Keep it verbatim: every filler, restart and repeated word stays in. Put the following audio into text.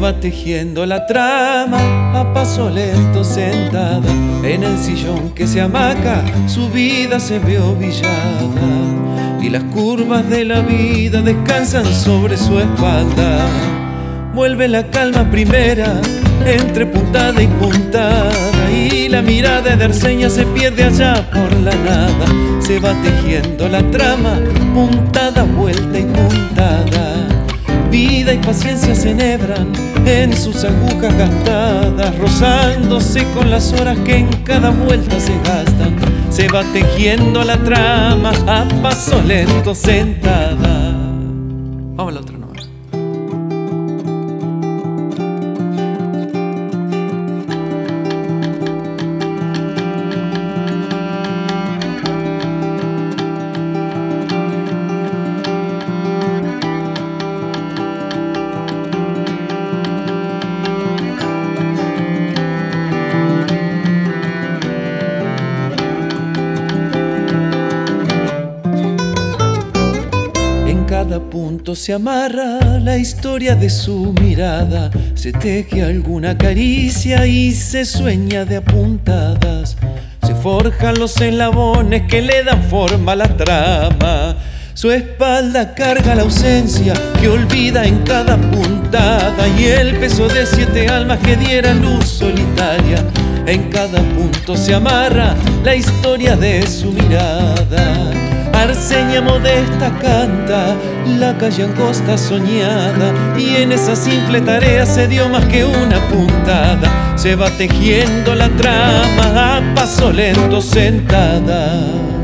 va tejiendo la trama a paso lento sentada en el sillón que se hamaca, su vida se ve ovillada y las curvas de la vida descansan sobre su espalda. Vuelve la calma primera entre puntada y puntada y la mirada de Arceña se pierde allá por la nada. Se va tejiendo la trama, puntada, vuelta y puntada. Vida y paciencia se enhebran en sus agujas gastadas, rozándose con las horas que en cada vuelta se gastan. Se va tejiendo la trama a paso lento sentada. Vamos a la otra novela. Cada punto se amarra la historia de su mirada, se teje alguna caricia y se sueña de apuntadas. Se forjan los eslabones que le dan forma a la trama. Su espalda carga la ausencia que olvida en cada puntada y el peso de siete almas que diera luz solitaria. En cada punto se amarra la historia de su mirada. Arceña modesta canta la calle angosta soñada y en esa simple tarea se dio más que una puntada. Se va tejiendo la trama a paso lento sentada.